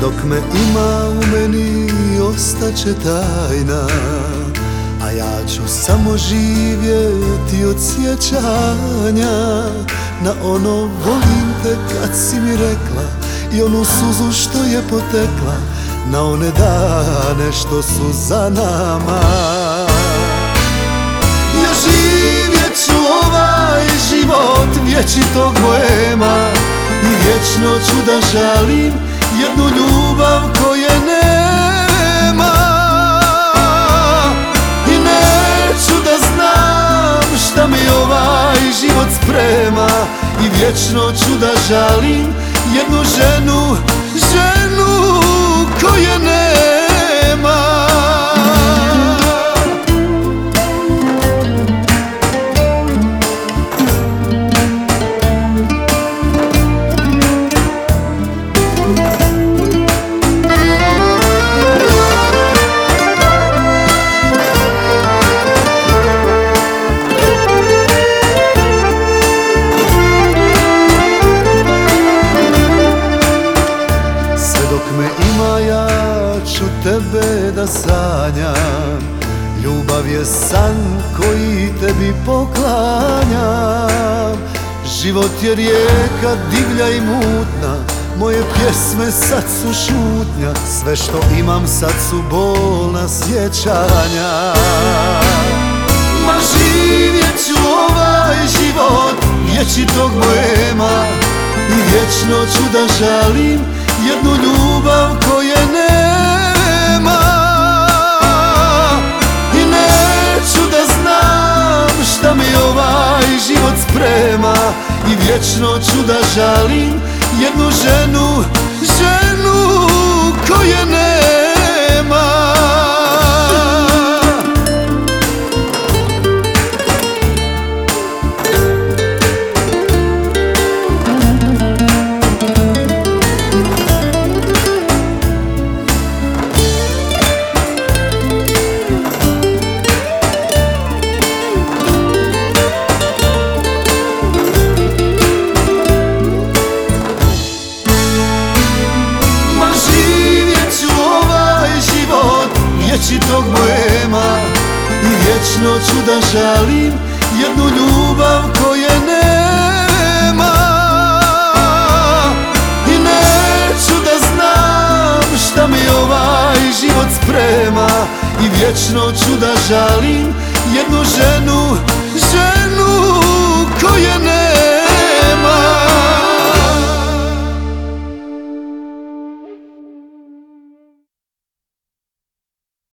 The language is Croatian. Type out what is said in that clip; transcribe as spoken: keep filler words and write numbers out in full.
dok me ima u meni ostaće tajna, a ja ću samo živjeti od sjećanja na ono volim te kad si mi rekla i onu suzu što je potekla na one dane što su za nama. Ja živjet ću ovaj život vječitog boema i vječno ću da žalim jednu ljubav koje nema. I neću da znam šta mi ovaj život sprema i vječno ću da žalim jednu ženu, ženu koje nema. Tebe da sanjam, ljubav je san koji tebi poklanjam. Život je rijeka divlja i mutna, moje pjesme sad su šutnja, sve što imam sad su bolna sjećanja. Ma živjet ću ovaj život vječitog boema i vječno ću da žalim jednu ljubav koje nema. I neću da znam šta mi ovaj život sprema i vječno ću da žalim jednu ženu, ženu koje nema. Vječitog boema i vječno ću da žalim jednu ljubav koje nema. I neću da znam šta mi ovaj život sprema i vječno ću da žalim jednu ženu,